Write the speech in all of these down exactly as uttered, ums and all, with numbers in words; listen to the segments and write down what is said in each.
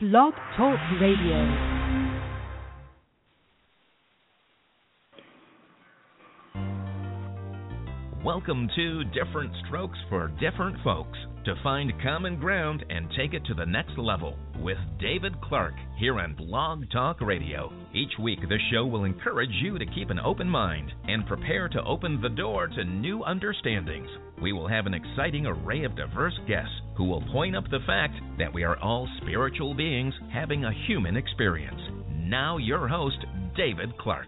Blog Talk Radio. Welcome to Different Strokes for Different Folks, to find common ground and take it to the next level with David Clark here on Blog Talk Radio. Each week, the show will encourage you to keep an open mind and prepare to open the door to new understandings. We will have an exciting array of diverse guests who will point up the fact that we are all spiritual beings having a human experience. Now, your host, David Clark.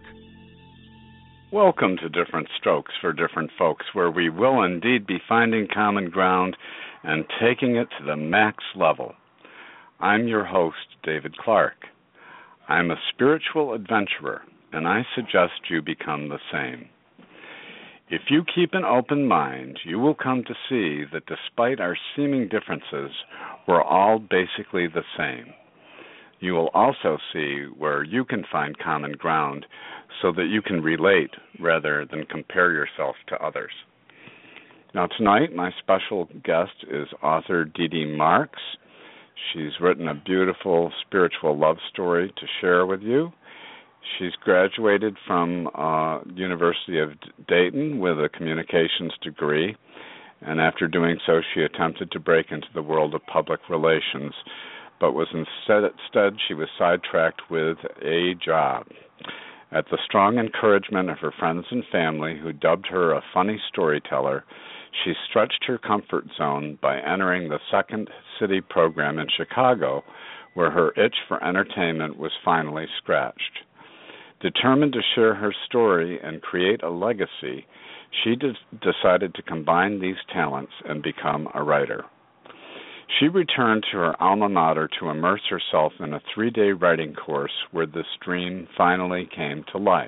Welcome to Different Strokes for Different Folks, where we will indeed be finding common ground and taking it to the max level. I'm your host, David Clark. I'm a spiritual adventurer, and I suggest you become the same. If you keep an open mind, you will come to see that despite our seeming differences, we're all basically the same. You will also see where you can find common ground so that you can relate rather than compare yourself to others. Now tonight, my special guest is author Dee Dee Marks. She's written a beautiful spiritual love story to share with you. She's graduated from uh, University of Dayton with a communications degree, and after doing so, she attempted to break into the world of public relations, but was instead, instead she was sidetracked with a job. At the strong encouragement of her friends and family, who dubbed her a funny storyteller, she stretched her comfort zone by entering the Second City program in Chicago, where her itch for entertainment was finally scratched. Determined to share her story and create a legacy, she de- decided to combine these talents and become a writer. She returned to her alma mater to immerse herself in a three-day writing course where this dream finally came to life.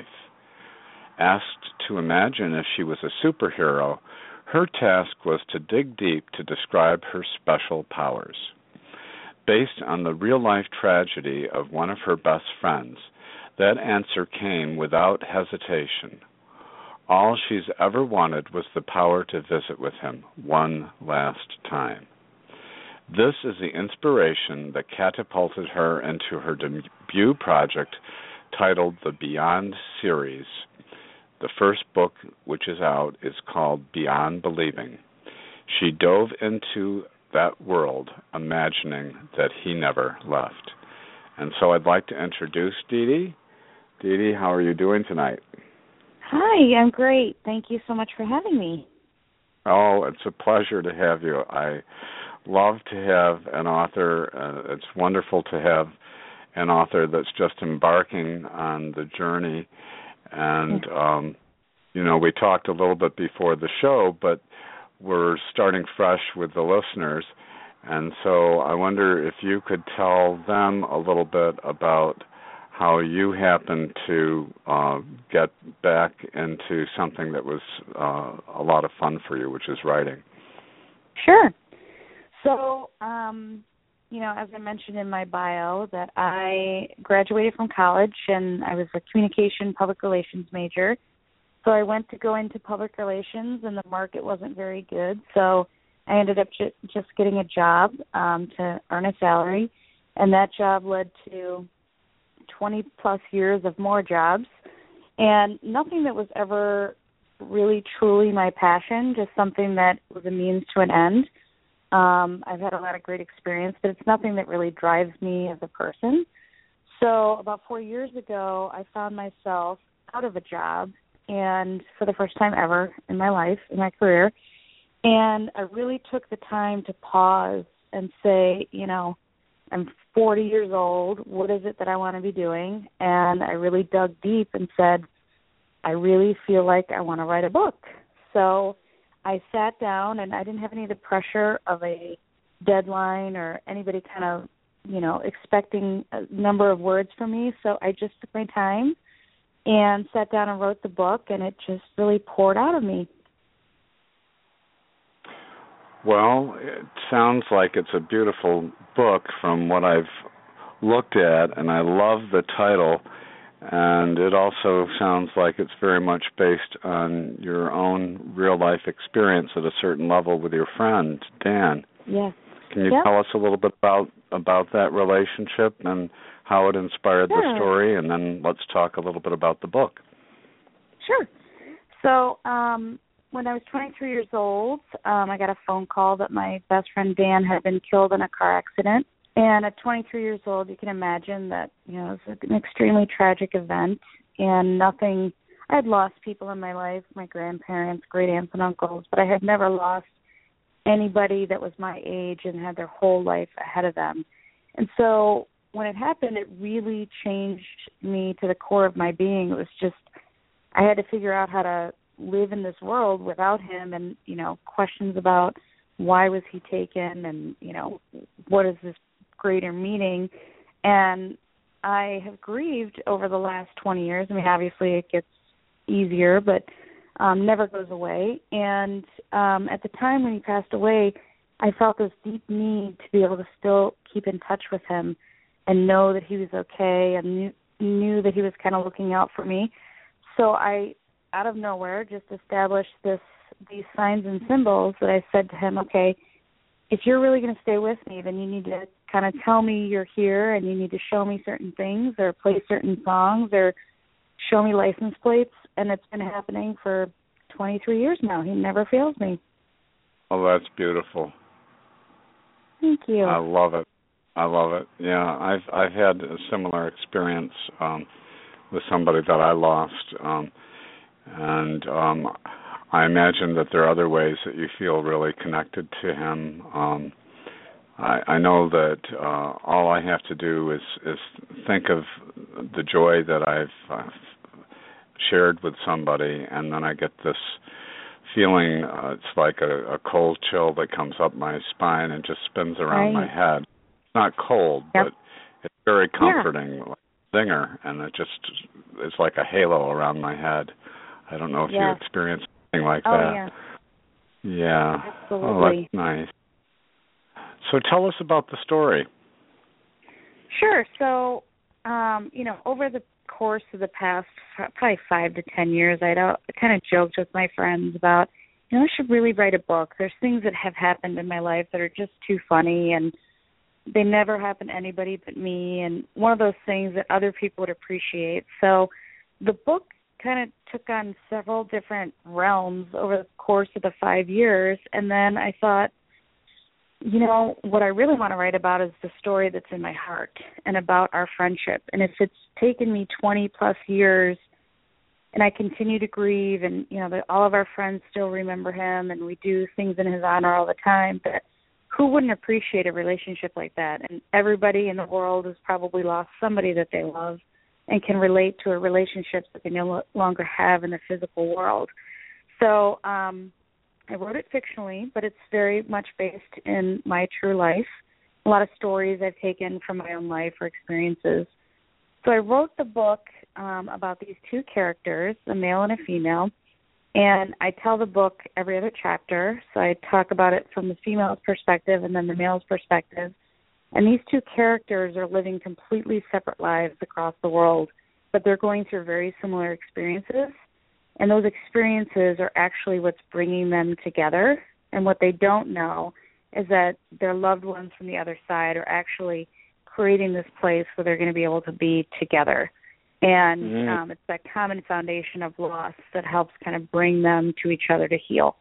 Asked to imagine if she was a superhero, her task was to dig deep to describe her special powers. Based on the real-life tragedy of one of her best friends, that answer came without hesitation. All she's ever wanted was the power to visit with him one last time. This is the inspiration that catapulted her into her debut project titled the Beyond series. The first book, which is out, is called Beyond Believing. She dove into that world, imagining that he never left. And so I'd like to introduce Dee Dee. Dee Dee, how are you doing tonight? Hi, I'm great. Thank you so much for having me. Oh, it's a pleasure to have you. I love to have an author. Uh, it's wonderful to have an author that's just embarking on the journey. And, um, you know, we talked a little bit before the show, but we're starting fresh with the listeners. And so I wonder if you could tell them a little bit about how you happened to uh, get back into something that was uh, a lot of fun for you, which is writing. Sure. So, um, you know, as I mentioned in my bio, that I graduated from college and I was a communication public relations major. So I went to go into public relations and the market wasn't very good. So I ended up ju- just getting a job um, to earn a salary. And that job led to twenty plus years of more jobs. And nothing that was ever really truly my passion, just something that was a means to an end. Um, I've had a lot of great experience, but it's nothing that really drives me as a person. So about four years ago, I found myself out of a job, and for the first time ever in my life, in my career, and I really took the time to pause and say, you know, I'm forty years old. What is it that I want to be doing? And I really dug deep and said, I really feel like I want to write a book. So I sat down, and I didn't have any of the pressure of a deadline or anybody kind of, you know, expecting a number of words from me. So I just took my time and sat down and wrote the book, and it just really poured out of me. Well, it sounds like it's a beautiful book from what I've looked at, and I love the title. And it also sounds like it's very much based on your own real-life experience at a certain level with your friend, Dan. Yeah. Can you yep. tell us a little bit about about that relationship and how it inspired sure. the story, and then let's talk a little bit about the book. Sure. So um, when I was twenty-three years old, um, I got a phone call that my best friend Dan had been killed in a car accident. And at twenty-three years old, you can imagine that, you know, it was an extremely tragic event, and nothing, I had lost people in my life, my grandparents, great aunts and uncles, but I had never lost anybody that was my age and had their whole life ahead of them. And so when it happened, it really changed me to the core of my being. It was just, I had to figure out how to live in this world without him, and, you know, questions about why was he taken, and, you know, what is this greater meaning. And I have grieved over the last twenty years. I mean, obviously it gets easier, but um, never goes away. And um, at the time when he passed away, I felt this deep need to be able to still keep in touch with him and know that he was okay, and knew, knew that he was kind of looking out for me. So I, out of nowhere, just established this these signs and symbols that I said to him, okay, if you're really going to stay with me, then you need to kind of tell me you're here, and you need to show me certain things or play certain songs or show me license plates. And it's been happening for twenty-three years now. He never fails me. Oh, that's beautiful. Thank you. I love it. I love it. Yeah, I've I've had a similar experience um, with somebody that I lost, um, and um, I imagine that there are other ways that you feel really connected to him. Um, I, I know that uh, all I have to do is, is think of the joy that I've uh, shared with somebody, and then I get this feeling, uh, it's like a, a cold chill that comes up my spine and just spins around right. my head. It's not cold, yep. but it's very comforting, yeah. like a zinger, and it just it's like a halo around my head. I don't know if yeah. you experience anything like oh, that. Yeah. Yeah. Absolutely. Oh, that's nice. So tell us about the story. Sure. So, um, you know, over the course of the past probably five to ten years, I'd uh, kind of joked with my friends about, you know, I should really write a book. There's things that have happened in my life that are just too funny, and they never happen to anybody but me, and one of those things that other people would appreciate. So the book kind of took on several different realms over the course of the five years, and then I thought, you know, what I really want to write about is the story that's in my heart and about our friendship. And if it's taken me twenty plus years and I continue to grieve, and, you know, that all of our friends still remember him and we do things in his honor all the time, but who wouldn't appreciate a relationship like that? And everybody in the world has probably lost somebody that they love and can relate to a relationship that they no longer have in the physical world. So, um, I wrote it fictionally, but it's very much based in my true life. A lot of stories I've taken from my own life or experiences. So I wrote the book um, about these two characters, a male and a female, and I tell the book every other chapter. So I talk about it from the female's perspective and then the male's perspective. And these two characters are living completely separate lives across the world, but they're going through very similar experiences. And those experiences are actually what's bringing them together. And what they don't know is that their loved ones from the other side are actually creating this place where they're going to be able to be together. And mm-hmm. um, it's that common foundation of loss that helps kind of bring them to each other to heal.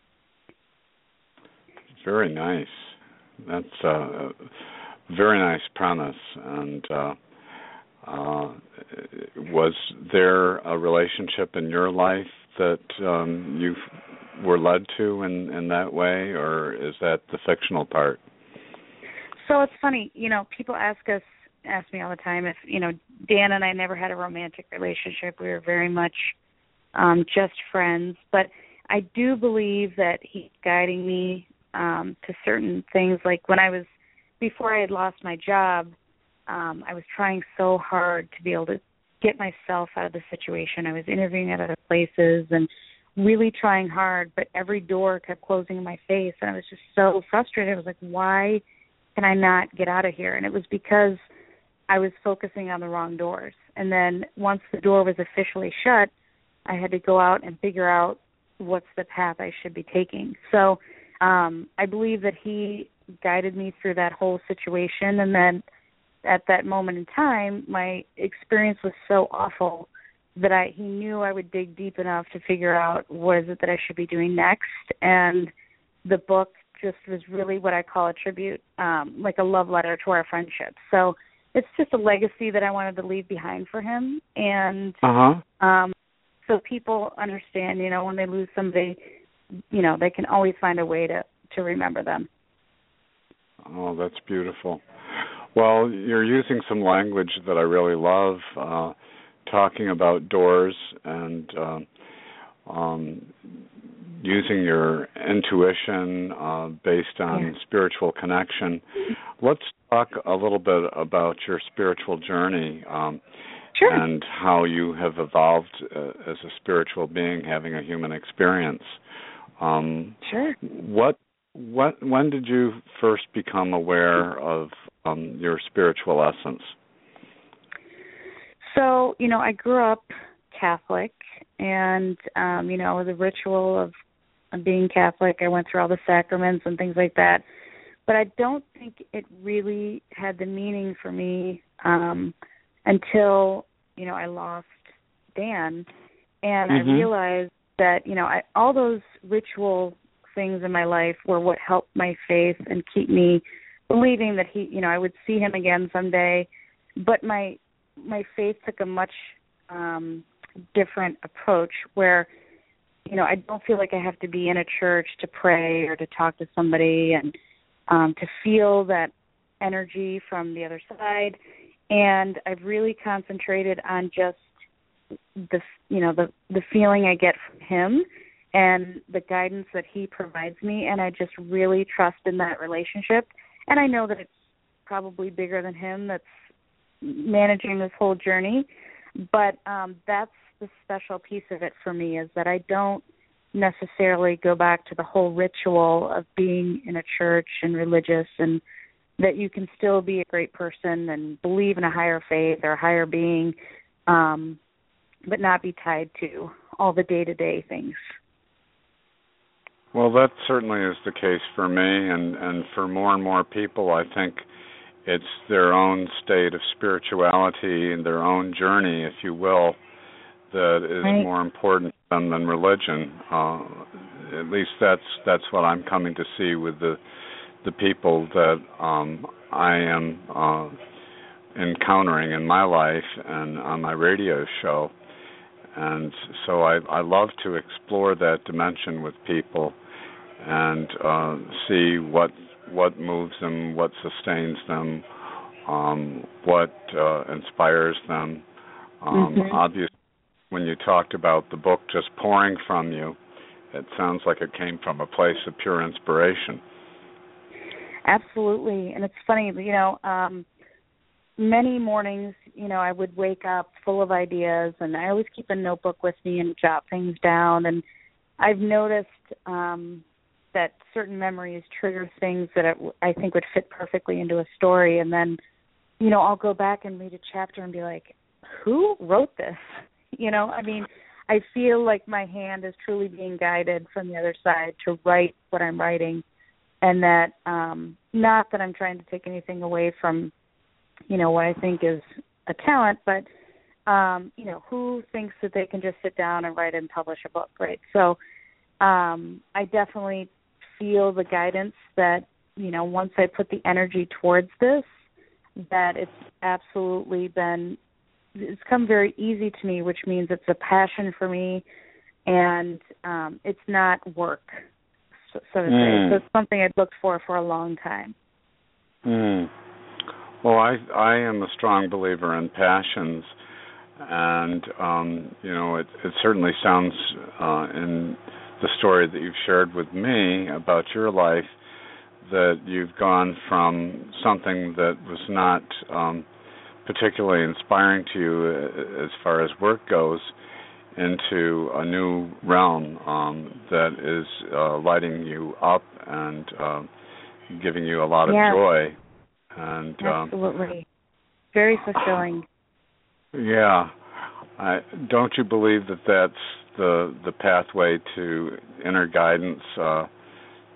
Very nice. That's a very nice premise. And uh Uh, was there a relationship in your life that um, you were led to in, in that way, or is that the fictional part? So it's funny, you know, people ask us, ask me all the time if, you know, Dan and I never had a romantic relationship. We were very much um, just friends. But I do believe that he's guiding me um, to certain things. Like when I was, before I had lost my job, Um, I was trying so hard to be able to get myself out of the situation. I was interviewing at other places and really trying hard, but every door kept closing in my face, and I was just so frustrated. I was like, why can I not get out of here? And it was because I was focusing on the wrong doors. And then once the door was officially shut, I had to go out and figure out what's the path I should be taking. So um, I believe that he guided me through that whole situation. And then at that moment in time, my experience was so awful that I he knew I would dig deep enough to figure out what is it that I should be doing next. And the book just was really what I call a tribute, um, like a love letter to our friendship. So it's just a legacy that I wanted to leave behind for him. And uh-huh. um, so people understand, you know, when they lose somebody, you know, they can always find a way to, to remember them. Oh, that's beautiful. Well, you're using some language that I really love, uh, talking about doors and uh, um, using your intuition uh, based on yeah. spiritual connection. Let's talk a little bit about your spiritual journey um, sure. and how you have evolved uh, as a spiritual being having a human experience. Um, sure. What, what, when did you first become aware of um, your spiritual essence? So, you know, I grew up Catholic, and, um, you know, the ritual of, of being Catholic, I went through all the sacraments and things like that. But I don't think it really had the meaning for me um, until, you know, I lost Dan. And mm-hmm. I realized that, you know, I, all those ritual things in my life were what helped my faith and keep me believing that he, you know, I would see him again someday. But my my faith took a much um, different approach where, you know, I don't feel like I have to be in a church to pray or to talk to somebody and um, to feel that energy from the other side. And I've really concentrated on just the, you know, the, the feeling I get from him and the guidance that he provides me. And I just really trust in that relationship. And I know that it's probably bigger than him that's managing this whole journey, but um, that's the special piece of it for me, is that I don't necessarily go back to the whole ritual of being in a church and religious, and that you can still be a great person and believe in a higher faith or a higher being, um, but not be tied to all the day-to-day things. Well, that certainly is the case for me, and, and for more and more people. I think it's their own state of spirituality and their own journey, if you will, that is right. more important to them than religion. Uh, at least that's that's what I'm coming to see with the the people that um, I am uh, encountering in my life and on my radio show. And so I, I love to explore that dimension with people and uh, see what what moves them, what sustains them, um, what uh, inspires them. Um, mm-hmm. Obviously, when you talked about the book just pouring from you, it sounds like it came from a place of pure inspiration. Absolutely. And it's funny, you know, um, many mornings, you know, I would wake up full of ideas, and I always keep a notebook with me and jot things down. And I've noticed um, that certain memories trigger things that I think would fit perfectly into a story. And then, you know, I'll go back and read a chapter and be like, who wrote this? You know, I mean, I feel like my hand is truly being guided from the other side to write what I'm writing. And that, um, not that I'm trying to take anything away from, you know, what I think is a talent, but, um, you know, who thinks that they can just sit down and write and publish a book, right? So um, I definitely feel the guidance that, you know, once I put the energy towards this, that it's absolutely been, it's come very easy to me, which means it's a passion for me, and um, it's not work, so, so to mm. say. So it's something I've looked for for a long time. Mm. Well, I I am a strong believer in passions, and um, you know, it, it certainly sounds uh, in the story that you've shared with me about your life that you've gone from something that was not um, particularly inspiring to you as far as work goes into a new realm um, that is uh, lighting you up and uh, giving you a lot of yeah. joy. And absolutely, um, very fulfilling. Yeah, I, don't you believe that that's the the pathway to inner guidance, uh,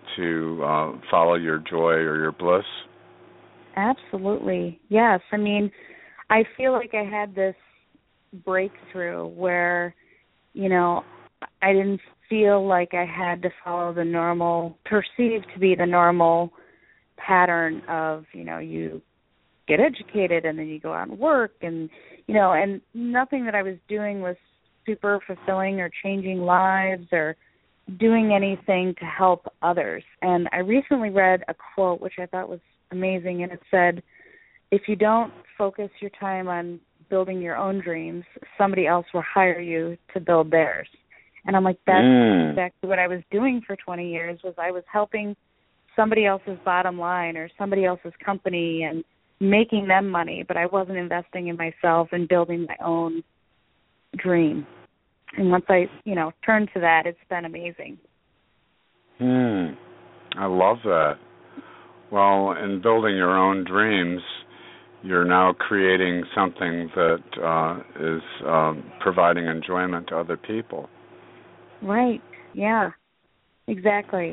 to uh, follow your joy or your bliss? Absolutely. Yes. I mean, I feel like I had this breakthrough where, you know, I didn't feel like I had to follow the normal, perceived to be the normal pattern of, you know, you get educated and then you go out and work and, you know, and nothing that I was doing was super fulfilling or changing lives or doing anything to help others. And I recently read a quote which I thought was amazing, and it said, if you don't focus your time on building your own dreams, somebody else will hire you to build theirs. And I'm like, that's mm. exactly what I was doing for twenty years, was I was helping somebody else's bottom line or somebody else's company and making them money, but I wasn't investing in myself and building my own dream. And once I, you know, turned to that, it's been amazing. Hmm. I love that. Well, in building your own dreams, you're now creating something that uh, is um, providing enjoyment to other people. Right. Yeah. Exactly.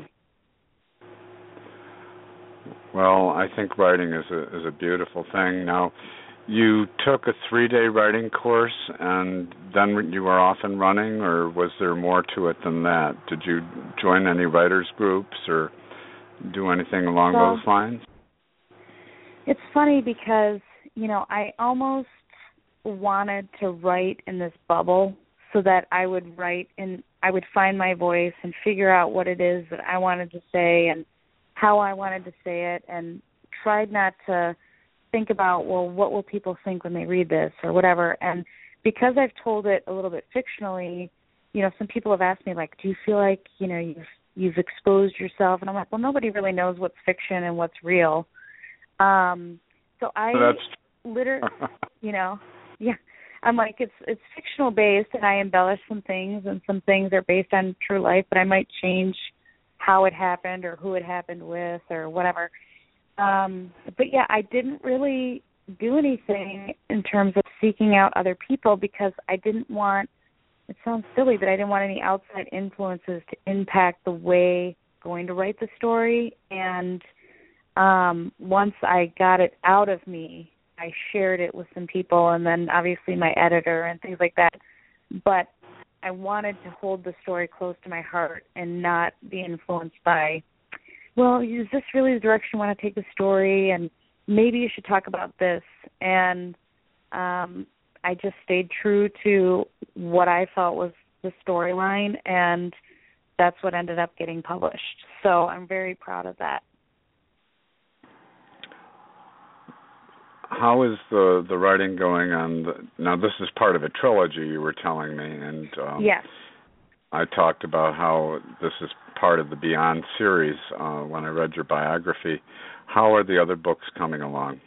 Well, I think writing is a is a beautiful thing. Now, you took a three-day writing course, and then you were off and running, or was there more to it than that? Did you join any writers' groups or do anything along so, those lines? It's funny because, you know, I almost wanted to write in this bubble so that I would write and I would find my voice and figure out what it is that I wanted to say and how I wanted to say it, and tried not to think about, well, what will people think when they read this or whatever. And because I've told it a little bit fictionally, you know, some people have asked me, like, do you feel like, you know, you've you've exposed yourself? And I'm like, well, nobody really knows what's fiction and what's real. Um, so I literally, you know, yeah, I'm like, it's it's fictional based, and I embellish some things, and some things are based on true life, but I might change how it happened or who it happened with or whatever. Um, but, yeah, I didn't really do anything in terms of seeking out other people because I didn't want, it sounds silly, but I didn't want any outside influences to impact the way I'm going to write the story. And um, once I got it out of me, I shared it with some people, and then obviously my editor and things like that. But I wanted to hold the story close to my heart and not be influenced by, well, is this really the direction you want to take the story? And maybe you should talk about this. And um, I just stayed true to what I felt was the storyline, and that's what ended up getting published. So I'm very proud of that. How is the, the writing going on? The, now, this is part of a trilogy, you were telling me, and um, yes. I talked about how this is part of the Beyond series uh, when I read your biography. How are the other books coming along?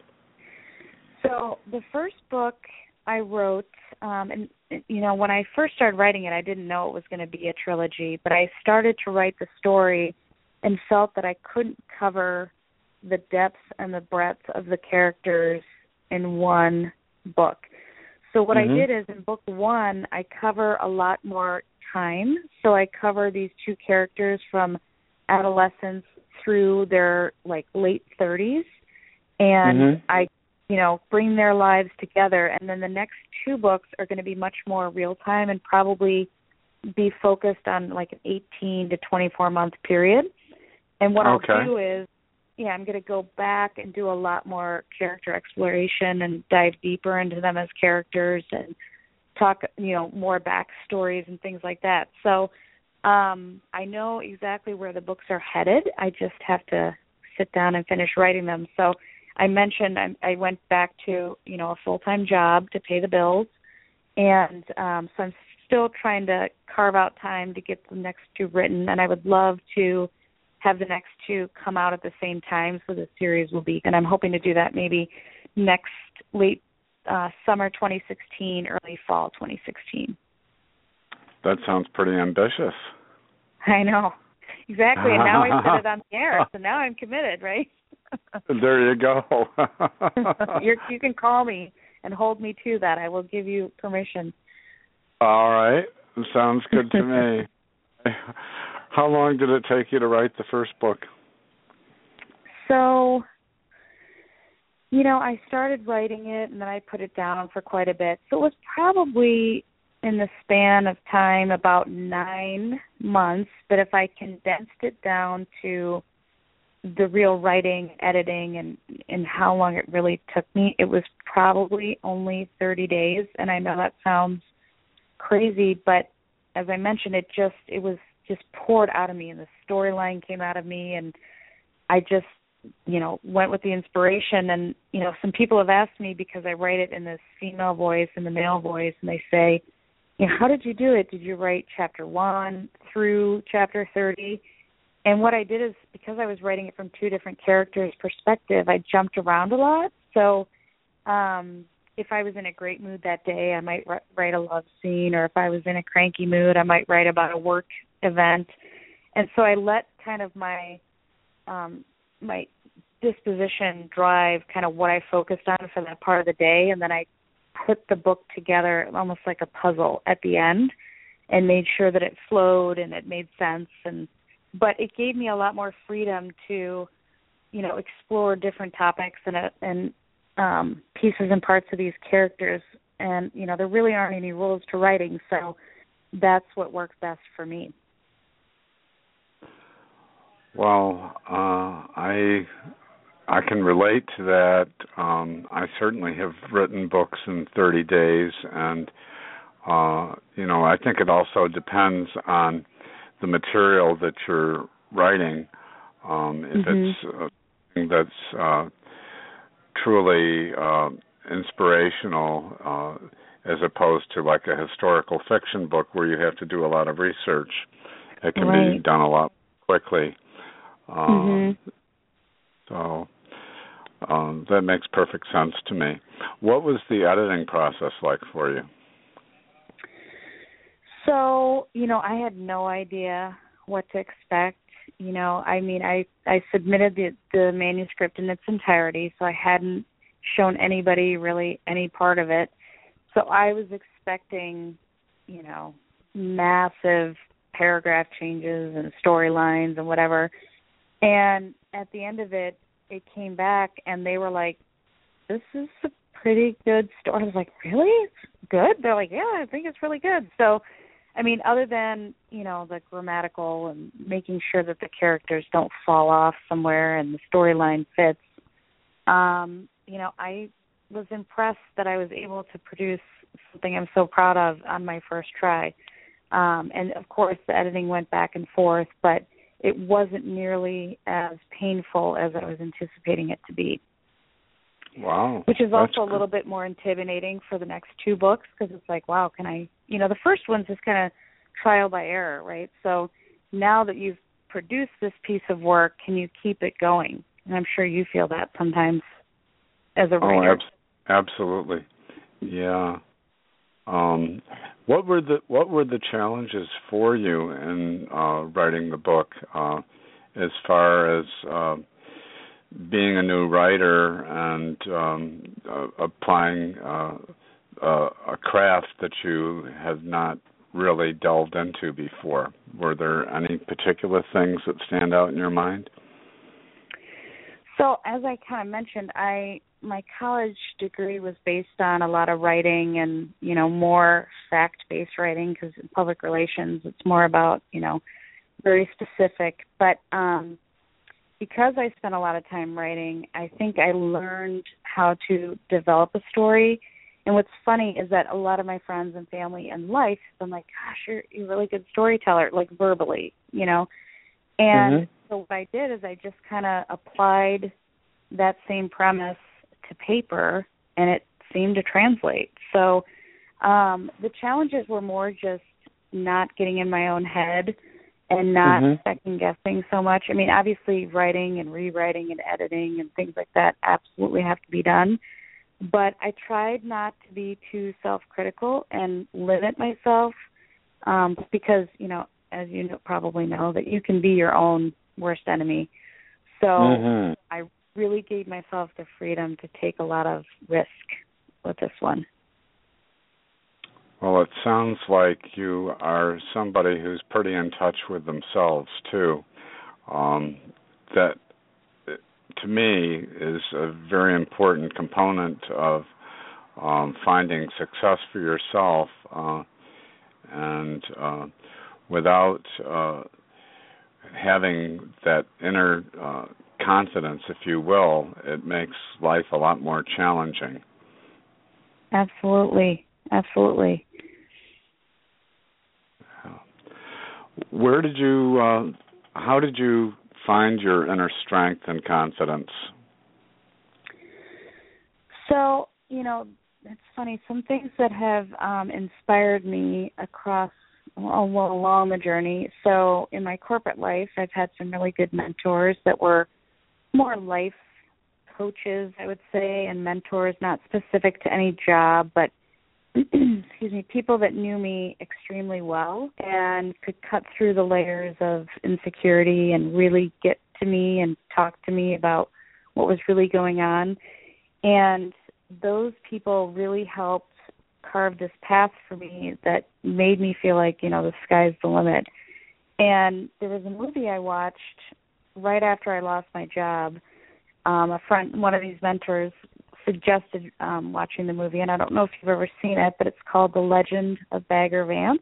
So the first book I wrote, um, and you know, when I first started writing it, I didn't know it was going to be a trilogy, but I started to write the story and felt that I couldn't cover the depth and the breadth of the characters in one book. So what mm-hmm. I did is in book one, I cover a lot more time. So I cover these two characters from adolescence through their like late thirties, and mm-hmm. I, you know, bring their lives together. And then the next two books are going to be much more real time and probably be focused on like an eighteen to twenty-four month period. And what okay. I'll do is, yeah, I'm going to go back and do a lot more character exploration and dive deeper into them as characters and talk, you know, more backstories and things like that. So um, I know exactly where the books are headed. I just have to sit down and finish writing them. So I mentioned I, I went back to, you know, a full-time job to pay the bills. And um, so I'm still trying to carve out time to get the next two written. And I would love to have the next two come out at the same time, so the series will be, and I'm hoping to do that maybe next late uh, summer twenty sixteen, early fall twenty sixteen. That sounds pretty ambitious. I know. Exactly, and now I said it on the air, so now I'm committed, right? There you go. You're, you can call me and hold me to that. I will give you permission. All right. Sounds good to me. How long did it take you to write the first book? So, you know, I started writing it and then I put it down for quite a bit. So it was probably in the span of time about nine months. But if I condensed it down to the real writing, editing, and, and how long it really took me, it was probably only thirty days. And I know that sounds crazy, but as I mentioned, it just, it was just poured out of me, and the storyline came out of me, and I just, you know, went with the inspiration. And, you know, some people have asked me, because I write it in the female voice and the male voice, and they say, you know, how did you do it? Did you write chapter one through chapter thirty? And what I did is, because I was writing it from two different characters' perspective, I jumped around a lot. So um, if I was in a great mood that day, I might write a love scene, or if I was in a cranky mood, I might write about a work event. And so I let kind of my um, my disposition drive kind of what I focused on for that part of the day, and then I put the book together almost like a puzzle at the end and made sure that it flowed and it made sense. And but it gave me a lot more freedom to, you know, explore different topics and uh, and um, pieces and parts of these characters. And, you know, there really aren't any rules to writing, so that's what works best for me. Well, uh, I I can relate to that. Um, I certainly have written books in thirty days, and, uh, you know, I think it also depends on the material that you're writing. Um, if mm-hmm. it's uh, something that's uh, truly uh, inspirational, uh, as opposed to like a historical fiction book where you have to do a lot of research, it can right. be done a lot quickly. Um, mm-hmm. So um, that makes perfect sense to me. What was the editing process like for you? So, you know, I had no idea what to expect. You know, I mean, I, I submitted the, the manuscript in its entirety, so I hadn't shown anybody really any part of it. So I was expecting, you know, massive paragraph changes and storylines and whatever. And at the end of it, it came back and they were like, this is a pretty good story. I was like, really? It's good? They're like, yeah, I think it's really good. So, I mean, other than, you know, the grammatical and making sure that the characters don't fall off somewhere and the storyline fits, um, you know, I was impressed that I was able to produce something I'm so proud of on my first try. Um, and, of course, the editing went back and forth, but it wasn't nearly as painful as I was anticipating it to be. Wow. Which is also That's a little bit more intimidating for the next two books, because it's like, wow, can I, you know, the first one's just kind of trial by error, right? So now that you've produced this piece of work, can you keep it going? And I'm sure you feel that sometimes as a writer. Oh, ab- absolutely. Yeah. Um, what were the what were the challenges for you in uh, writing the book, uh, as far as uh, being a new writer and um, uh, applying uh, uh, a craft that you have not really delved into before? Were there any particular things that stand out in your mind? So, as I kind of mentioned, I my college degree was based on a lot of writing and, you know, more fact-based writing, because in public relations it's more about, you know, very specific. But um, because I spent a lot of time writing, I think I learned how to develop a story. And what's funny is that a lot of my friends and family and life have been like, gosh, you're, you're a really good storyteller, like verbally, you know. And mm-hmm. so what I did is I just kind of applied that same premise to paper, and it seemed to translate. So um, the challenges were more just not getting in my own head and not mm-hmm. second-guessing so much. I mean, obviously writing and rewriting and editing and things like that absolutely have to be done. But I tried not to be too self-critical and limit myself um, because, you know, as you know, probably know, that you can be your own worst enemy. So mm-hmm. I really gave myself the freedom to take a lot of risk with this one. Well, it sounds like you are somebody who's pretty in touch with themselves, too. Um, that, to me, is a very important component of um, finding success for yourself. Uh, and uh, without uh, having that inner uh, confidence, if you will, it makes life a lot more challenging. Absolutely. Absolutely. Where did you, uh, how did you find your inner strength and confidence? So, you know, it's funny, some things that have um, inspired me across, well, along the journey. So in my corporate life, I've had some really good mentors that were more life coaches, I would say, and mentors, not specific to any job, but excuse me, people that knew me extremely well and could cut through the layers of insecurity and really get to me and talk to me about what was really going on. And those people really helped carve this path for me that made me feel like, you know, the sky's the limit. And there was a movie I watched right after I lost my job. Um, a friend, one of these mentors, suggested um, watching the movie, and I don't know if you've ever seen it, but it's called The Legend of Bagger Vance.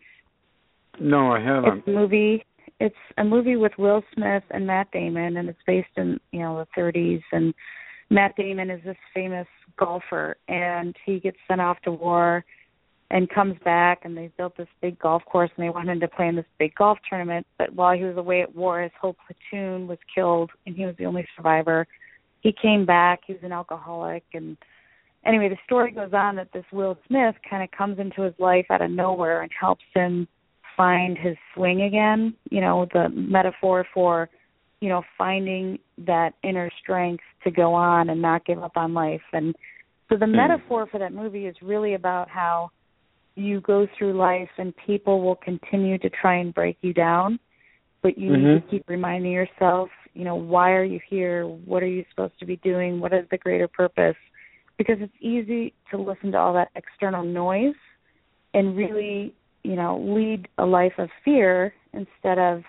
No, I haven't. It's a movie. It's a movie with Will Smith and Matt Damon, and it's based in, you know, the thirties. And Matt Damon is this famous golfer, and he gets sent off to war and comes back, and they built this big golf course, and they wanted him to play in this big golf tournament. But while he was away at war, his whole platoon was killed, and he was the only survivor. He came back. He was an alcoholic. And anyway, the story goes on that this Will Smith kind of comes into his life out of nowhere and helps him find his swing again, you know, the metaphor for, you know, finding that inner strength to go on and not give up on life. And so the mm. metaphor for that movie is really about how you go through life and people will continue to try and break you down, but you mm-hmm. need to keep reminding yourself, you know, why are you here? What are you supposed to be doing? What is the greater purpose? Because it's easy to listen to all that external noise and really, you know, lead a life of fear instead of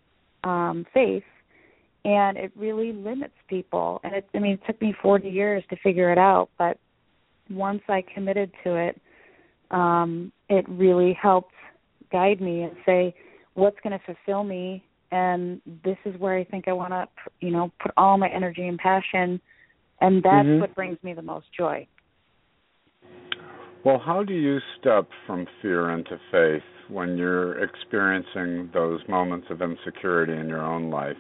um, faith. And it really limits people. And it, I mean, it took me forty years to figure it out, but once I committed to it, um, it really helped guide me and say, what's going to fulfill me? And this is where I think I want to, you know, put all my energy and passion, and that's mm-hmm. what brings me the most joy. Well, how do you step from fear into faith when you're experiencing those moments of insecurity in your own life?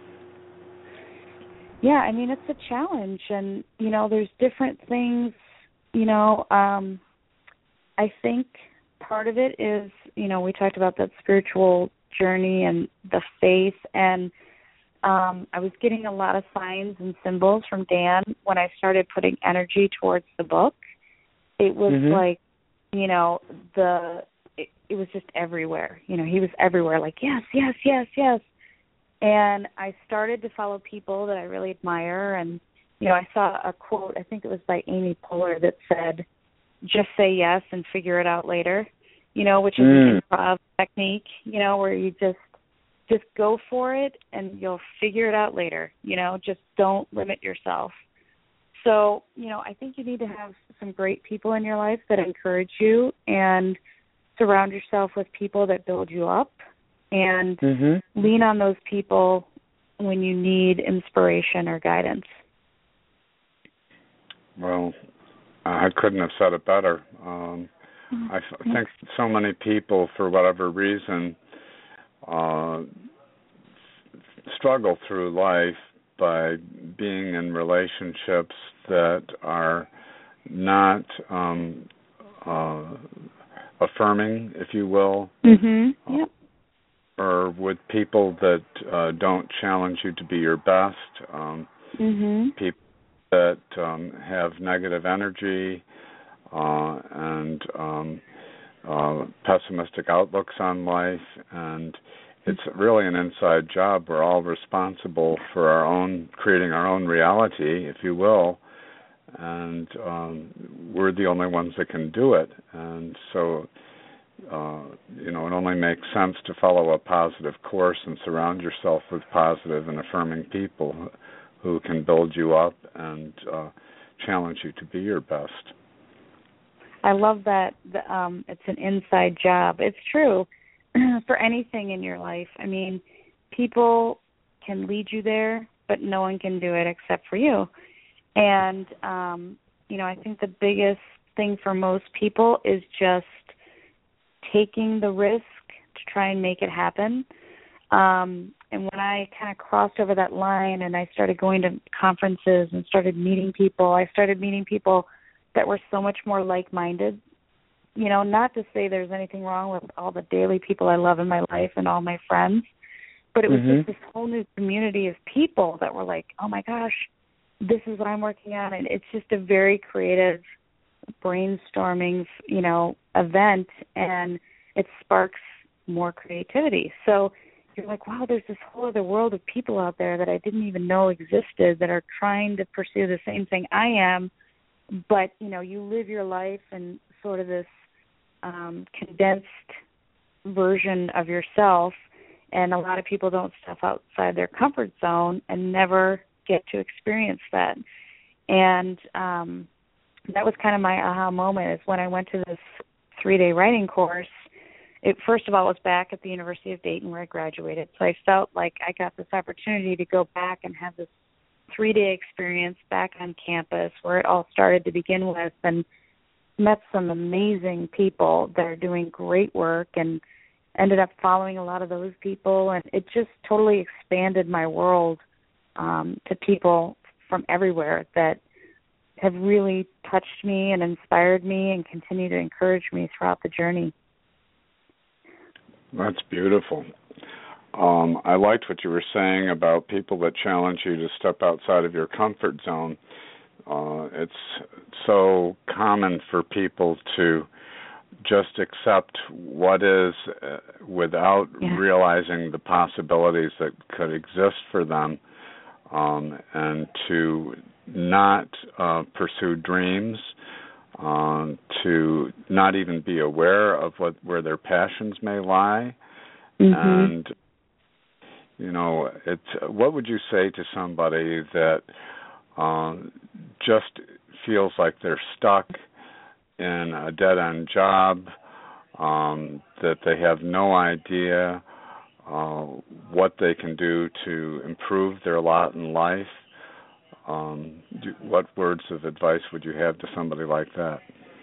Yeah, I mean, it's a challenge, and, you know, there's different things, you know, um, I think part of it is, you know, we talked about that spiritual journey and the faith, and um, I was getting a lot of signs and symbols from Dan when I started putting energy towards the book. It was mm-hmm. like, you know, the it, it was just everywhere. You know, he was everywhere, like, yes, yes, yes, yes. And I started to follow people that I really admire, and, you know, I saw a quote, I think it was by Amy Poehler, that said, just say yes and figure it out later. You know, which is mm. an improv technique, you know, where you just just go for it and you'll figure it out later. You know, just don't limit yourself. So, you know, I think you need to have some great people in your life that encourage you and surround yourself with people that build you up and mm-hmm. lean on those people when you need inspiration or guidance. Well, I couldn't have said it better. Um, I think so many people, for whatever reason, uh, struggle through life by being in relationships that are not um, uh, affirming, if you will, mm-hmm. yep. uh, or with people that uh, don't challenge you to be your best, um, mm-hmm. people that um, have negative energy, Uh, and um, uh, pessimistic outlooks on life, and it's really an inside job. We're all responsible for our own, creating our own reality, if you will, and um, we're the only ones that can do it. And so uh, you know, it only makes sense to follow a positive course and surround yourself with positive and affirming people who can build you up and uh, challenge you to be your best. I love that the, um, it's an inside job. It's true for anything in your life. I mean, people can lead you there, but no one can do it except for you. And, um, you know, I think the biggest thing for most people is just taking the risk to try and make it happen. Um, and when I kind of crossed over that line and I started going to conferences and started meeting people, I started meeting people that were so much more like-minded. You know, not to say there's anything wrong with all the daily people I love in my life and all my friends, but it was mm-hmm. just this whole new community of people that were like, oh my gosh, this is what I'm working on. And it's just a very creative brainstorming, you know, event, and it sparks more creativity. So you're like, wow, there's this whole other world of people out there that I didn't even know existed that are trying to pursue the same thing I am. But, you know, you live your life in sort of this um, condensed version of yourself, and a lot of people don't step outside their comfort zone and never get to experience that. And um, that was kind of my aha moment, is when I went to this three-day writing course. It, first of all, was back at the University of Dayton where I graduated. So I felt like I got this opportunity to go back and have this three-day experience back on campus where it all started to begin with, and met some amazing people that are doing great work, and ended up following a lot of those people. And it just totally expanded my world um, to people from everywhere that have really touched me and inspired me and continue to encourage me throughout the journey. That's beautiful. Um, I liked what you were saying about people that challenge you to step outside of your comfort zone. Uh, it's so common for people to just accept what is uh, without yeah. realizing the possibilities that could exist for them, um, and to not uh, pursue dreams, um, to not even be aware of what where their passions may lie. Mm-hmm. And, you know, it's, what would you say to somebody that um, just feels like they're stuck in a dead-end job, um, that they have no idea uh, what they can do to improve their lot in life? Um, do, what words of advice would you have to somebody like that?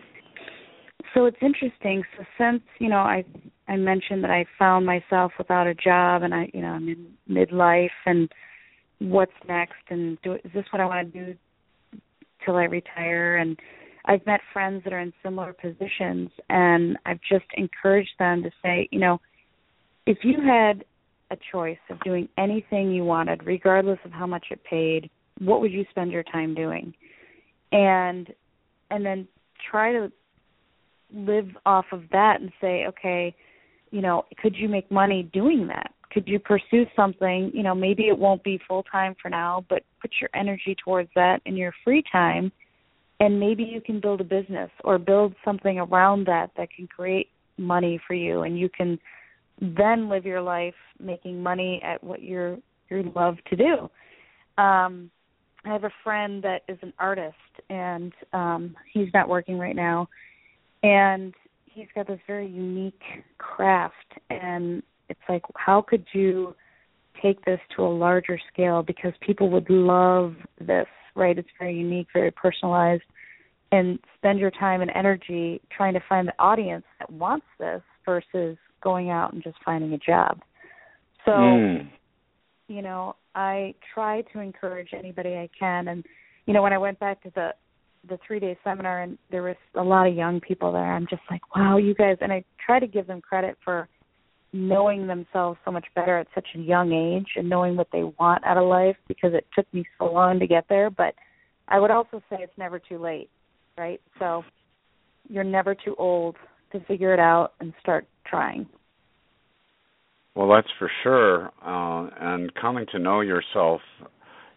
So it's interesting. So since, you know, I I mentioned that I found myself without a job, and I, you know, I'm in midlife, and what's next, and do, is this what I want to do till I retire? And I've met friends that are in similar positions, and I've just encouraged them to say, you know, if you had a choice of doing anything you wanted, regardless of how much it paid, what would you spend your time doing? And and then try to live off of that and say, okay, you know, could you make money doing that? Could you pursue something, you know, maybe it won't be full-time for now, but put your energy towards that in your free time, and maybe you can build a business or build something around that that can create money for you, and you can then live your life making money at what you're you love to do. Um, I have a friend that is an artist, and um, he's not working right now, and he's got this very unique craft, and it's like, how could you take this to a larger scale? Because people would love this, right? It's very unique, very personalized, and spend your time and energy trying to find the audience that wants this versus going out and just finding a job. So, mm. you know, I try to encourage anybody I can. And, you know, when I went back to the the three-day seminar, and there was a lot of young people there, I'm just like, wow, you guys, and I try to give them credit for knowing themselves so much better at such a young age and knowing what they want out of life, because it took me so long to get there. But I would also say it's never too late, right? So you're never too old to figure it out and start trying. Well, that's for sure. Uh, and coming to know yourself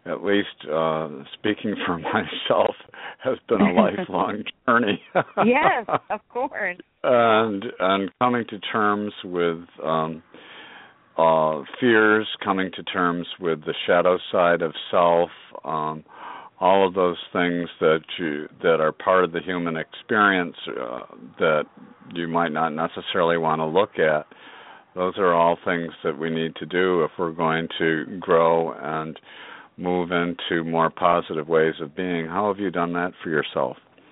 at least uh, speaking for myself, has been a lifelong journey. Yes, of course. And and coming to terms with um, uh, fears, coming to terms with the shadow side of self, um, all of those things that you that are part of the human experience uh, that you might not necessarily want to look at. Those are all things that we need to do if we're going to grow and move into more positive ways of being. How have you done that for yourself?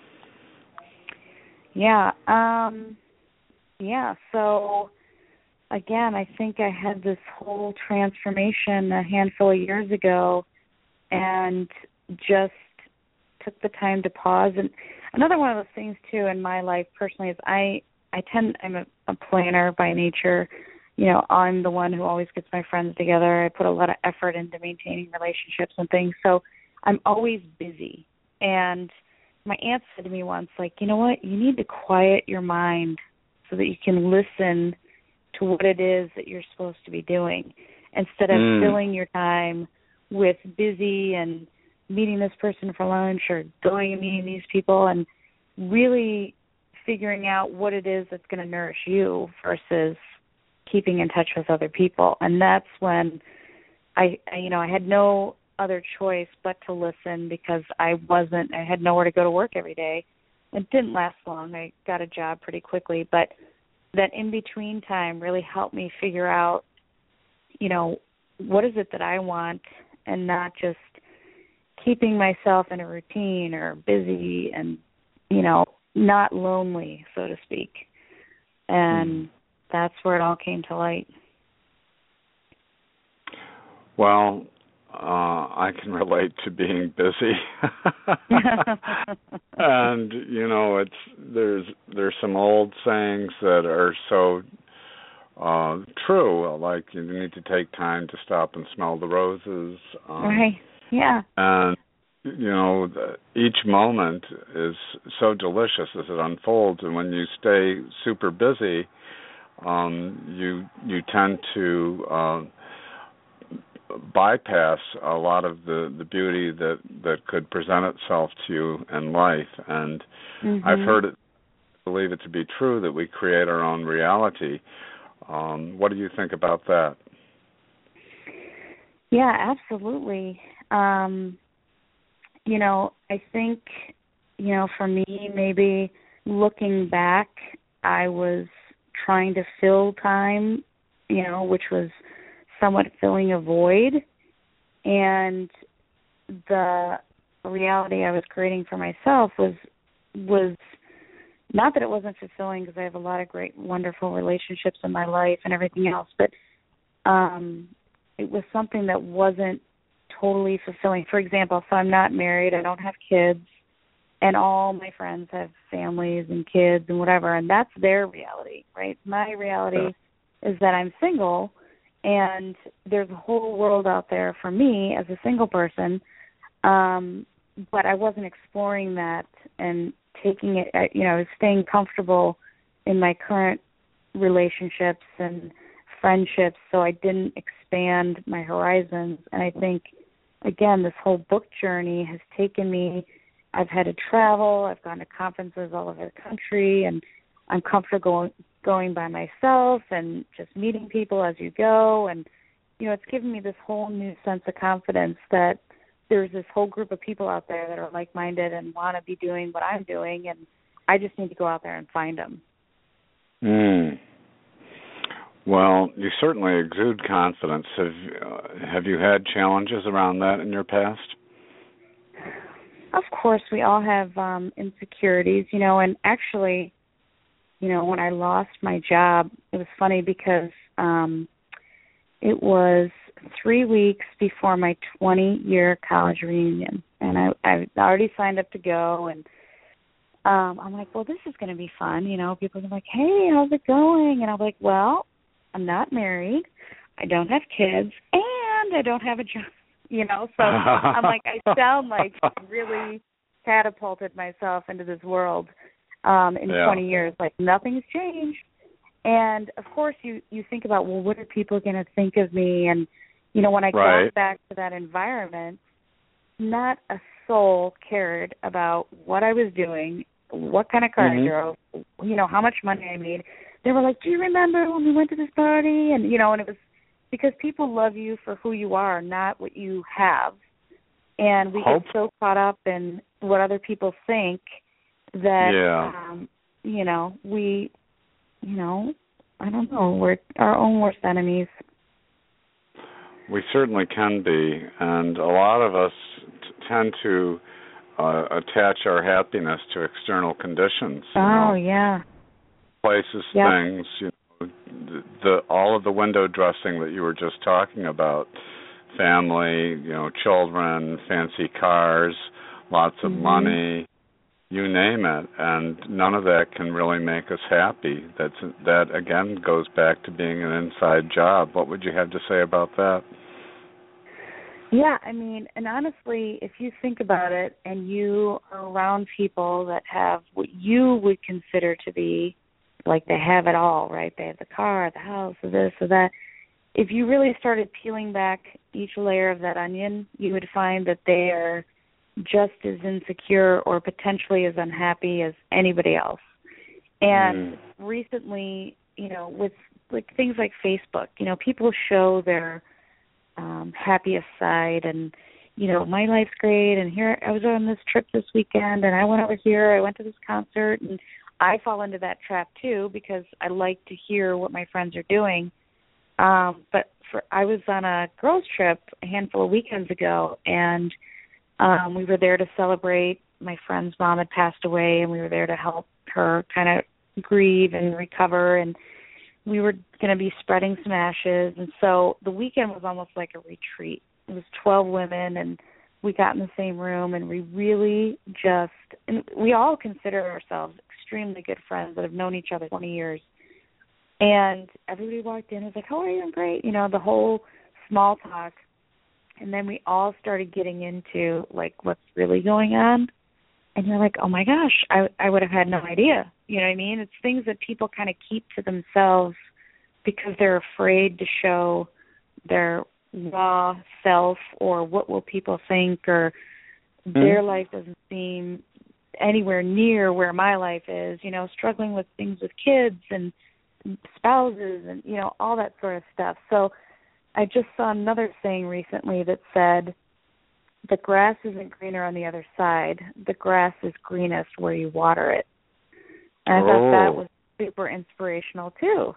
Yeah, um, yeah. So again, I think I had this whole transformation a handful of years ago, and just took the time to pause. And another one of those things too in my life personally is I I tend I'm a, a planner by nature. You know, I'm the one who always gets my friends together. I put a lot of effort into maintaining relationships and things. So I'm always busy. And my aunt said to me once, like, you know what, you need to quiet your mind so that you can listen to what it is that you're supposed to be doing instead of mm. filling your time with busy and meeting this person for lunch or going and meeting these people, and really figuring out what it is that's going to nourish you versus keeping in touch with other people. And that's when I, I, you know, I had no other choice but to listen, because I wasn't, I had nowhere to go to work every day. It didn't last long. I got a job pretty quickly, but that in-between time really helped me figure out, you know, what is it that I want, and not just keeping myself in a routine or busy and, you know, not lonely, so to speak. And mm. that's where it all came to light. Well, uh, I can relate to being busy. And, you know, it's there's there's some old sayings that are so uh, true, like you need to take time to stop and smell the roses. Um, right, yeah. And, you know, each moment is so delicious as it unfolds, and when you stay super busy, um, you you tend to uh, bypass a lot of the, the beauty that, that could present itself to you in life. And mm-hmm. I've heard it, believe it to be true, that we create our own reality. Um, what do you think about that? Yeah, absolutely. Um, you know, I think, you know, for me, maybe looking back, I was trying to fill time, you know, which was somewhat filling a void. And the reality I was creating for myself was was not that it wasn't fulfilling, because I have a lot of great, wonderful relationships in my life and everything else, but um, it was something that wasn't totally fulfilling. For example, so I'm not married, I don't have kids, and all my friends have families and kids and whatever, and that's their reality, right? My reality yeah. is that I'm single, and there's a whole world out there for me as a single person, um, but I wasn't exploring that and taking it, you know, staying comfortable in my current relationships and friendships, so I didn't expand my horizons. And I think, again, this whole book journey has taken me, I've had to travel, I've gone to conferences all over the country, and I'm comfortable going, going by myself and just meeting people as you go. And, you know, it's given me this whole new sense of confidence that there's this whole group of people out there that are like-minded and want to be doing what I'm doing, and I just need to go out there and find them. Mm. Well, you certainly exude confidence. Have, uh, have you had challenges around that in your past? Of course, we all have um, insecurities, you know, and actually, you know, when I lost my job, it was funny because um, it was three weeks before my twenty-year college reunion, and I, I already signed up to go, and um, I'm like, well, this is going to be fun, you know. People are like, hey, how's it going? And I'm like, well, I'm not married, I don't have kids, and I don't have a job, you know. So I'm like, I sound like really catapulted myself into this world um, in yeah. twenty years. Like, nothing's changed. And, of course, you, you think about, well, what are people going to think of me? And, you know, when I right. got back to that environment, not a soul cared about what I was doing, what kind of car mm-hmm. I drove, you know, how much money I made. They were like, do you remember when we went to this party? And, you know, and it was because people love you for who you are, not what you have. And we Hope. get so caught up in what other people think that, yeah. um, you know, we, you know, I don't know, we're our own worst enemies. We certainly can be, and a lot of us t- tend to uh, attach our happiness to external conditions. You oh, know, yeah. Places, yep. things, you know, the, the all of the window dressing that you were just talking about, family, you know, children, fancy cars, lots of mm-hmm. money, you name it, and none of that can really make us happy. That's that again goes back to being an inside job. What would you have to say about that? Yeah, I mean, and honestly, if you think about it and you are around people that have what you would consider to be, like they have it all, right? They have the car, the house, or this or that. If you really started peeling back each layer of that onion, you would find that they are just as insecure or potentially as unhappy as anybody else. And mm. recently, you know, with like things like Facebook, you know, people show their um, happiest side and, you know, my life's great and here I was on this trip this weekend and I went over here, I went to this concert, and I fall into that trap too because I like to hear what my friends are doing. Um, but for I was on a girls' trip a handful of weekends ago, and um, we were there to celebrate. My friend's mom had passed away, and we were there to help her kind of grieve and recover, and we were going to be spreading some ashes. And so the weekend was almost like a retreat. It was twelve women, and we got in the same room, and we really just, and we all consider ourselves extremely good friends that have known each other twenty years. And everybody walked in and was like, how are you? I'm great. You know, the whole small talk. And then we all started getting into, like, what's really going on. And you're like, oh, my gosh, I, I would have had no idea. You know what I mean? It's things that people kind of keep to themselves because they're afraid to show their raw self or what will people think, or mm-hmm. their life doesn't seem anywhere near where my life is, you know, struggling with things with kids and spouses and, you know, all that sort of stuff. So I just saw another saying recently that said, the grass isn't greener on the other side. The grass is greenest where you water it. And I oh. thought that was super inspirational too.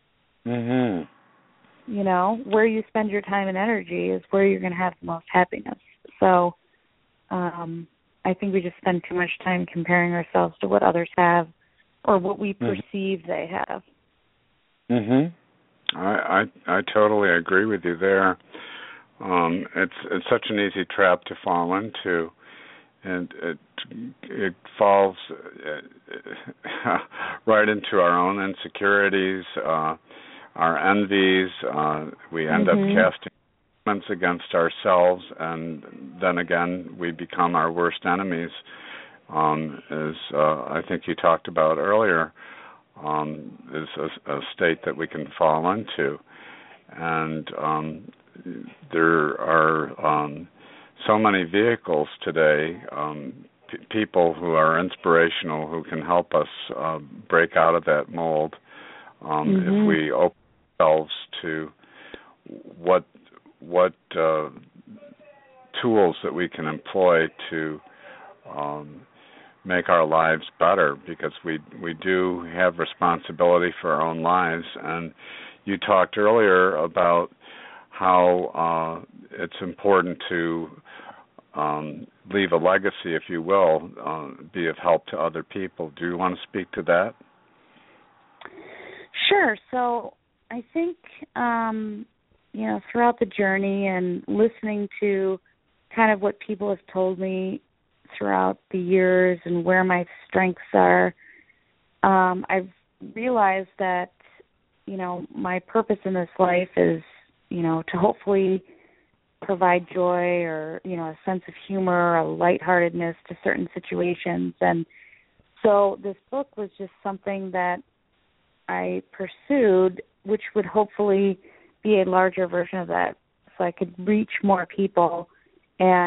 Mm-hmm. You know, where you spend your time and energy is where you're going to have the most happiness. So um, I think we just spend too much time comparing ourselves to what others have or what we mm-hmm. perceive they have. Mhm. I, I I totally agree with you there. Um, it's it's such an easy trap to fall into, and it it falls uh, right into our own insecurities, uh, our envies. Uh, we end mm-hmm. up casting judgments against ourselves, and then again we become our worst enemies. Um, as uh, I think you talked about earlier. Um, is a, a state that we can fall into. And um, there are um, so many vehicles today, um, p- people who are inspirational, who can help us uh, break out of that mold um, mm-hmm. if we open ourselves to what, what uh, tools that we can employ to um, make our lives better, because we we do have responsibility for our own lives. And you talked earlier about how uh, it's important to um, leave a legacy, if you will, uh, be of help to other people. Do you want to speak to that? Sure. So I think, um, you know, throughout the journey and listening to kind of what people have told me throughout the years and where my strengths are, um, I've realized that, you know, my purpose in this life is, you know, to hopefully provide joy or, you know, a sense of humor, a lightheartedness to certain situations. And so this book was just something that I pursued, which would hopefully be a larger version of that, so I could reach more people and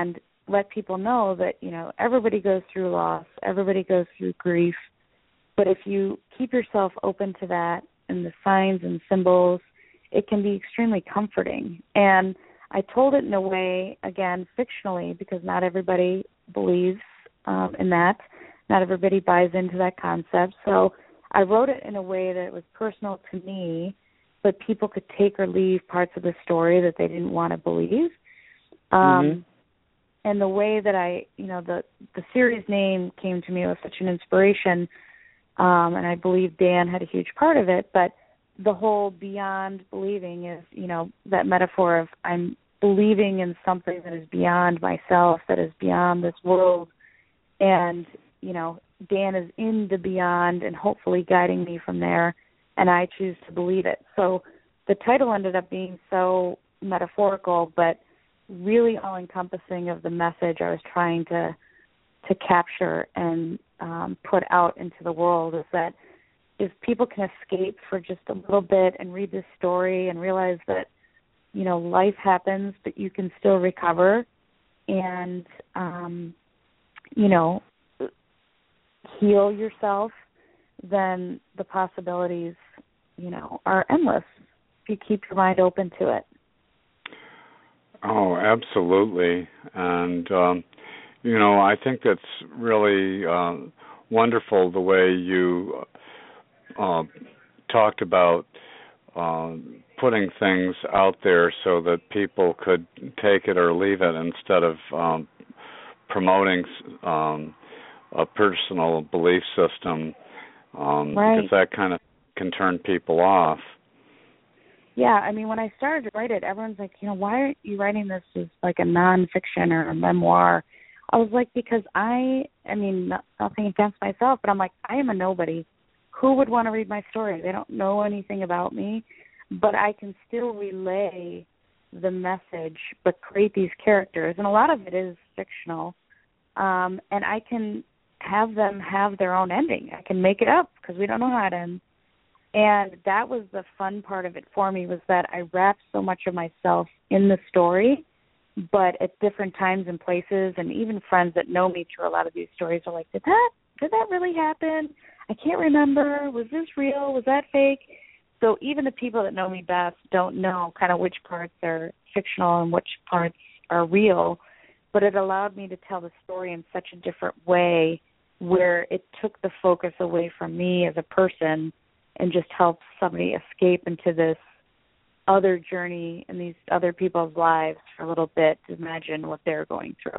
let people know that, you know, everybody goes through loss, everybody goes through grief, but if you keep yourself open to that and the signs and symbols, it can be extremely comforting. And I told it in a way, again, fictionally, because not everybody believes um, in that. Not everybody buys into that concept. So I wrote it in a way that it was personal to me, but people could take or leave parts of the story that they didn't want to believe. Um, mm-hmm. And the way that I, you know, the, the series name came to me was such an inspiration, um, and I believe Dan had a huge part of it, but the whole beyond believing is, you know, that metaphor of I'm believing in something that is beyond myself, that is beyond this world, and, you know, Dan is in the beyond and hopefully guiding me from there, and I choose to believe it. So the title ended up being so metaphorical, but really all-encompassing of the message I was trying to to capture and um, put out into the world, is that if people can escape for just a little bit and read this story and realize that, you know, life happens, but you can still recover and, um, you know, heal yourself, then the possibilities, you know, are endless if you keep your mind open to it. Oh, absolutely. And, um, you know, I think that's really uh, wonderful the way you uh, talked about uh, putting things out there so that people could take it or leave it instead of um, promoting um, a personal belief system, um, right. because that kind of can turn people off. Yeah, I mean, when I started to write it, everyone's like, you know, why aren't you writing this as like a nonfiction or a memoir? I was like, because I, I mean, not, nothing against myself, but I'm like, I am a nobody. Who would want to read my story? They don't know anything about me, but I can still relay the message, but create these characters. And a lot of it is fictional, um, and I can have them have their own ending. I can make it up because we don't know how it ends. And that was the fun part of it for me, was that I wrapped so much of myself in the story, but at different times and places, and even friends that know me through a lot of these stories are like, did that, did that really happen? I can't remember. Was this real? Was that fake? So even the people that know me best don't know kind of which parts are fictional and which parts are real, but it allowed me to tell the story in such a different way where it took the focus away from me as a person and just helped somebody escape into this other journey in these other people's lives for a little bit to imagine what they're going through.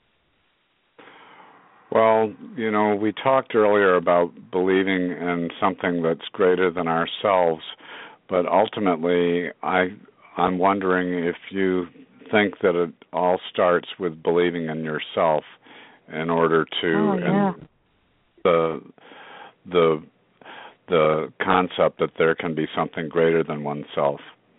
Well, you know, we talked earlier about believing in something that's greater than ourselves, but ultimately I, I'm wondering if you think that it all starts with believing in yourself in order to oh, yeah. and the the the concept that there can be something greater than oneself.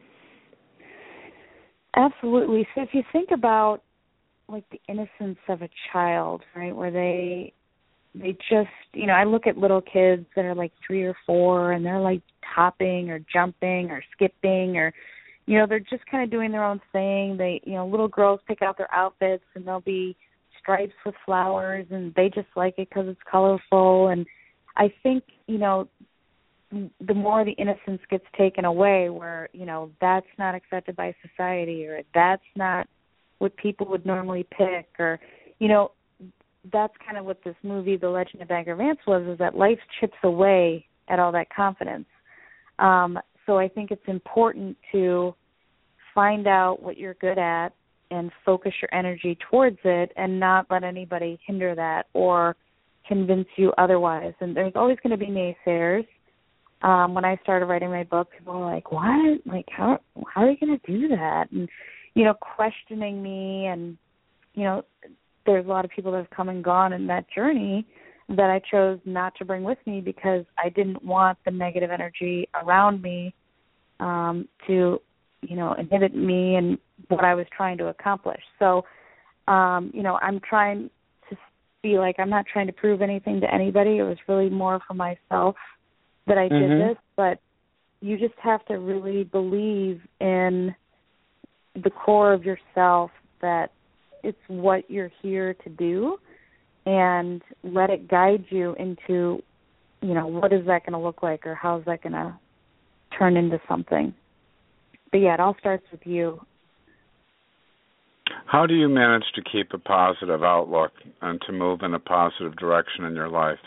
Absolutely. So if you think about like the innocence of a child, right, where they they just, you know, I look at little kids that are like three or four and they're like hopping or jumping or skipping or, you know, they're just kind of doing their own thing. They, you know, little girls pick out their outfits and there'll be stripes with flowers and they just like it because it's colorful. And I think, you know, the more the innocence gets taken away where, you know, that's not accepted by society or that's not what people would normally pick or, you know, that's kind of what this movie, The Legend of Bagger Vance, was, is that life chips away at all that confidence. Um, so I think it's important to find out what you're good at and focus your energy towards it and not let anybody hinder that or convince you otherwise. And there's always going to be naysayers. Um, when I started writing my book, people were like, what? Like, how how are you going to do that? And, you know, questioning me. And, you know, there's a lot of people that have come and gone in that journey that I chose not to bring with me because I didn't want the negative energy around me um, to, you know, inhibit me and what I was trying to accomplish. So, um, you know, I'm trying to be like, I'm not trying to prove anything to anybody. It was really more for myself that I did mm-hmm. this, but you just have to really believe in the core of yourself that it's what you're here to do, and let it guide you into, you know, what is that going to look like, or how is that going to turn into something. But yeah, it all starts with you. How do you manage to keep a positive outlook and to move in a positive direction in your life?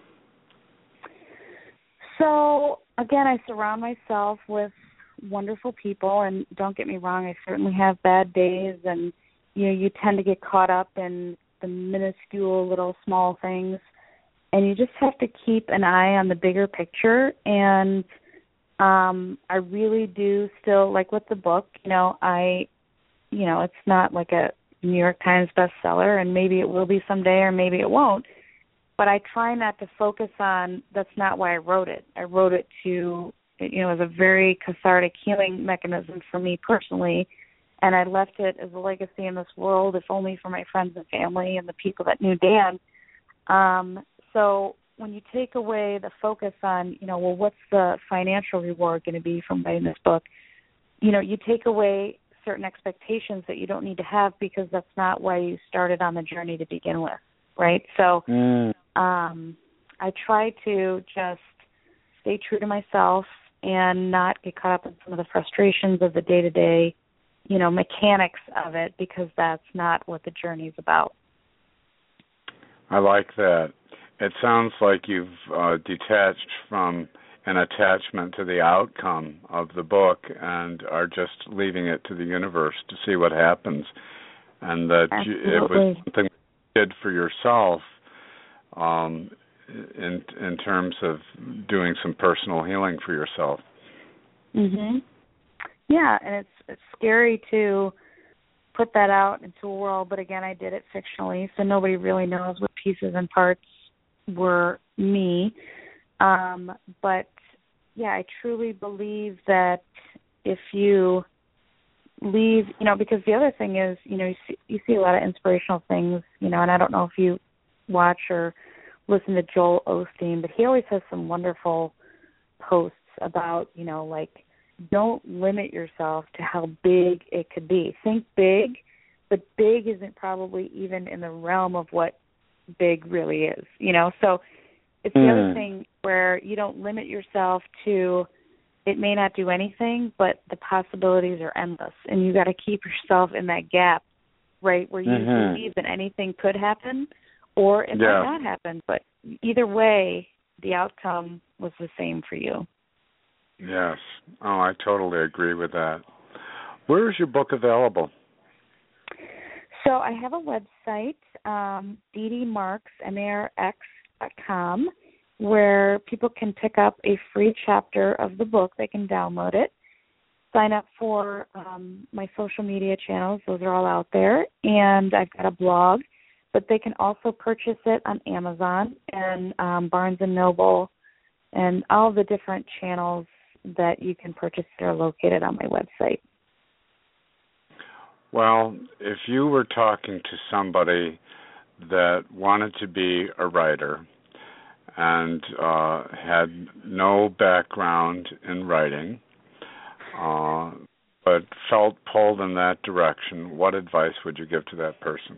So, again, I surround myself with wonderful people, and don't get me wrong, I certainly have bad days, and, you know, you tend to get caught up in the minuscule little small things, and you just have to keep an eye on the bigger picture. And um, I really do still, like with the book, you know, I, you know, it's not like a New York Times bestseller, and maybe it will be someday or maybe it won't, but I try not to focus on, that's not why I wrote it. I wrote it to, you know, as a very cathartic healing mechanism for me personally, and I left it as a legacy in this world, if only for my friends and family and the people that knew Dan. Um, so when you take away the focus on, you know, well, what's the financial reward going to be from writing this book, you know, you take away certain expectations that you don't need to have, because that's not why you started on the journey to begin with, right? So mm. um, I try to just stay true to myself and not get caught up in some of the frustrations of the day-to-day, you know, mechanics of it, because that's not what the journey's about. I like that. It sounds like you've uh, detached from an attachment to the outcome of the book and are just leaving it to the universe to see what happens, and that you, it was something you did for yourself um, in in terms of doing some personal healing for yourself. Mhm. Yeah, and it's it's scary to put that out into a world, but again, I did it fictionally, so nobody really knows what pieces and parts were me. Um, but yeah, I truly believe that if you leave, you know, because the other thing is, you know, you see, you see a lot of inspirational things, you know, and I don't know if you watch or listen to Joel Osteen, but he always has some wonderful posts about, you know, like, don't limit yourself to how big it could be. Think big, but big isn't probably even in the realm of what big really is, you know? So it's the mm. other thing where you don't limit yourself to, it may not do anything, but the possibilities are endless, and you got to keep yourself in that gap, right, where you mm-hmm. believe that anything could happen or it yeah. might not happen, but either way, the outcome was the same for you. Yes. Oh, I totally agree with that. Where is your book available? So I have a website, um, D D Marks, M A R X dot com, where people can pick up a free chapter of the book. They can download it, sign up for um, my social media channels. Those are all out there. And I've got a blog, but they can also purchase it on Amazon and um, Barnes and Noble and all the different channels that you can purchase that are located on my website. Well, if you were talking to somebody that wanted to be a writer and uh, had no background in writing, uh, but felt pulled in that direction, what advice would you give to that person?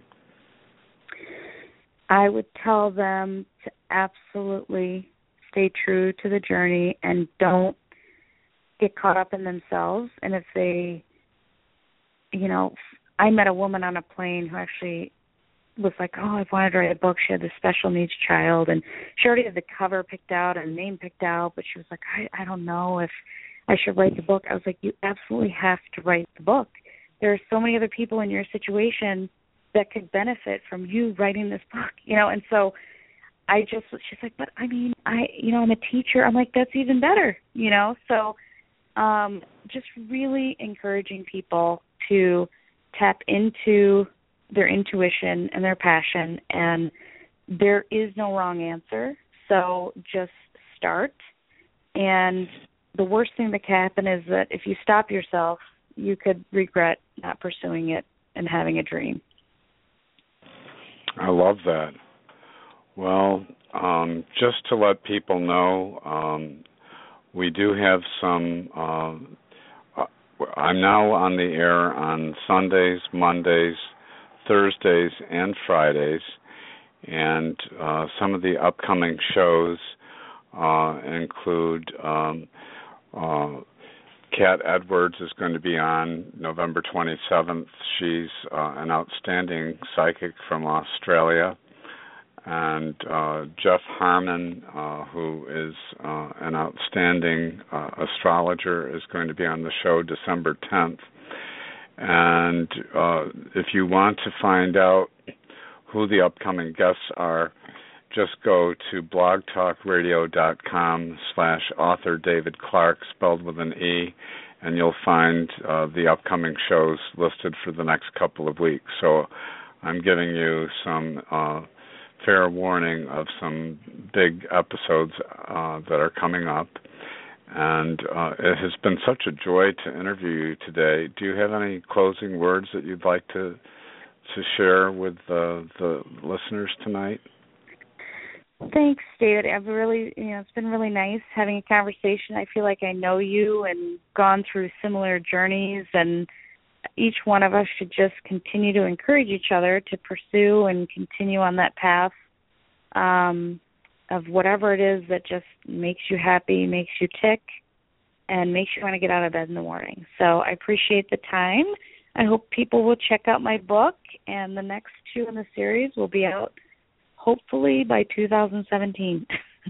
I would tell them to absolutely stay true to the journey and don't get caught up in themselves. And if they, you know, I met a woman on a plane who actually was like, oh, I've wanted to write a book. She had this special needs child, and she already had the cover picked out and the name picked out, but she was like, I, I don't know if I should write the book. I was like, you absolutely have to write the book. There are so many other people in your situation that could benefit from you writing this book, you know, and so I just, she's like, but I mean, I, you know, I'm a teacher. I'm like, that's even better, you know, so um, just really encouraging people to tap into their intuition and their passion, and there is no wrong answer, so just start. And the worst thing that can happen is that if you stop yourself, you could regret not pursuing it and having a dream. I love that. Well, um, just to let people know, um, we do have some, uh, I'm now on the air on Sundays, Mondays, Thursdays and Fridays, and uh, some of the upcoming shows uh, include um, uh, Kat Edwards is going to be on November twenty-seventh. She's uh, an outstanding psychic from Australia. And uh, Jeff Harmon, uh, who is uh, an outstanding uh, astrologer, is going to be on the show December tenth. And uh, if you want to find out who the upcoming guests are, just go to blogtalkradio.com slash author David Clark, spelled with an E, and you'll find uh, the upcoming shows listed for the next couple of weeks. So I'm giving you some uh, fair warning of some big episodes uh, that are coming up. And uh, it has been such a joy to interview you today. Do you have any closing words that you'd like to to share with uh, the listeners tonight? Thanks, David. I've really, you know, it's been really nice having a conversation. I feel like I know you and gone through similar journeys, and each one of us should just continue to encourage each other to pursue and continue on that path um, of whatever it is that just makes you happy, makes you tick, and makes you want to get out of bed in the morning. So I appreciate the time. I hope people will check out my book, and the next two in the series will be out hopefully by two thousand seventeen.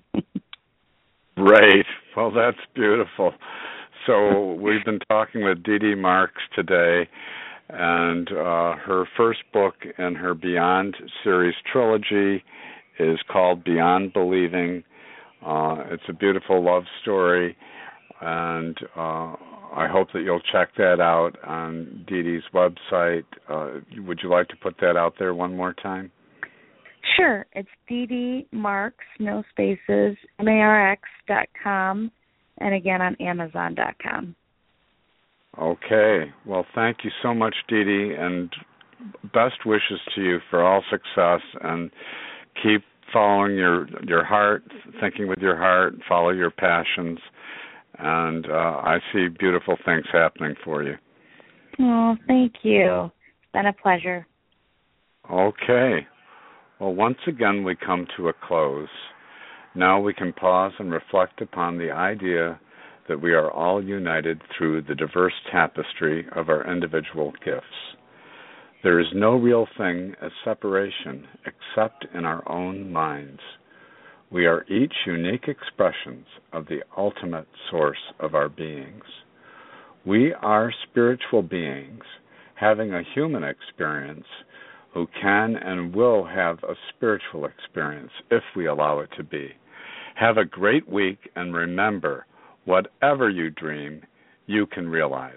Right. Well, that's beautiful. So we've been talking with Dee Dee Marks today, and uh, her first book in her Beyond series trilogy is called Beyond Believing. Uh, it's a beautiful love story, and uh, I hope that you'll check that out on Dee Dee's website. Uh, would you like to put that out there one more time? Sure. It's Dee Dee Marks, no spaces, M A R X dot com, and again on Amazon dot com. Okay. Well, thank you so much, Dee Dee, and best wishes to you for all success, and keep following your your heart, thinking with your heart, follow your passions, and uh, I see beautiful things happening for you. Oh, thank you. It's been a pleasure. Okay. Well, once again, we come to a close. Now we can pause and reflect upon the idea that we are all united through the diverse tapestry of our individual gifts. There is no real thing as separation except in our own minds. We are each unique expressions of the ultimate source of our beings. We are spiritual beings having a human experience who can and will have a spiritual experience if we allow it to be. Have a great week, and remember, whatever you dream, you can realize.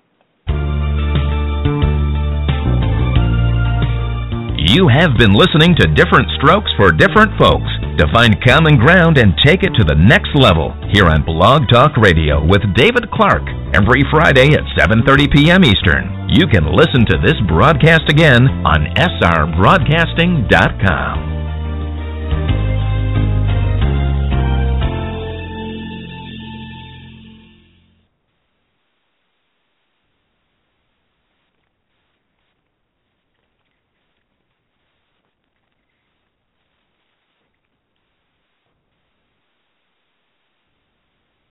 You have been listening to Different Strokes for Different Folks. To find common ground and take it to the next level, here on Blog Talk Radio with David Clark, every Friday at seven thirty p.m. Eastern. You can listen to this broadcast again on S R broadcasting dot com.